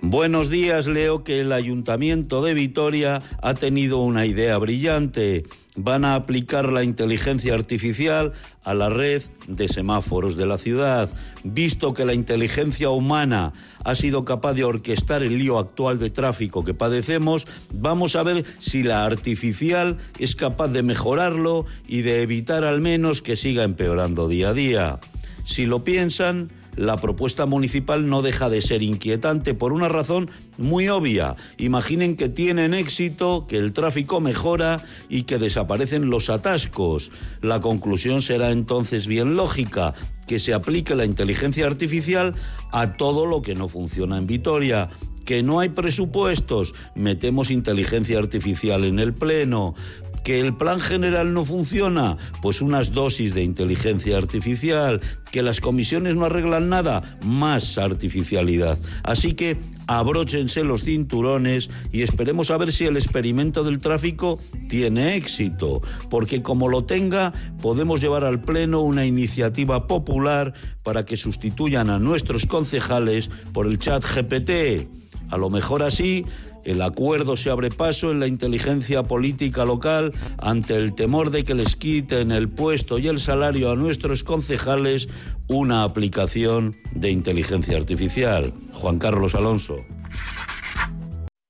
Buenos días, leo que el Ayuntamiento de Vitoria ha tenido una idea brillante. Van a aplicar la inteligencia artificial a la red de semáforos de la ciudad. Visto que la inteligencia humana ha sido capaz de orquestar el lío actual de tráfico que padecemos, vamos a ver si la artificial es capaz de mejorarlo y de evitar al menos que siga empeorando día a día. Si lo piensan, la propuesta municipal no deja de ser inquietante por una razón muy obvia. Imaginen que tienen éxito, que el tráfico mejora y que desaparecen los atascos. La conclusión será entonces bien lógica, que se aplique la inteligencia artificial a todo lo que no funciona en Vitoria. Que no hay presupuestos, metemos inteligencia artificial en el pleno. Que el plan general no funciona, pues unas dosis de inteligencia artificial. Que las comisiones no arreglan nada, más artificialidad. Así que abróchense los cinturones y esperemos a ver si el experimento del tráfico tiene éxito, porque como lo tenga, podemos llevar al pleno una iniciativa popular para que sustituyan a nuestros concejales por el ChatGPT. A lo mejor así el acuerdo se abre paso en la inteligencia política local ante el temor de que les quiten el puesto y el salario a nuestros concejales una aplicación de inteligencia artificial. Juan Carlos Alonso.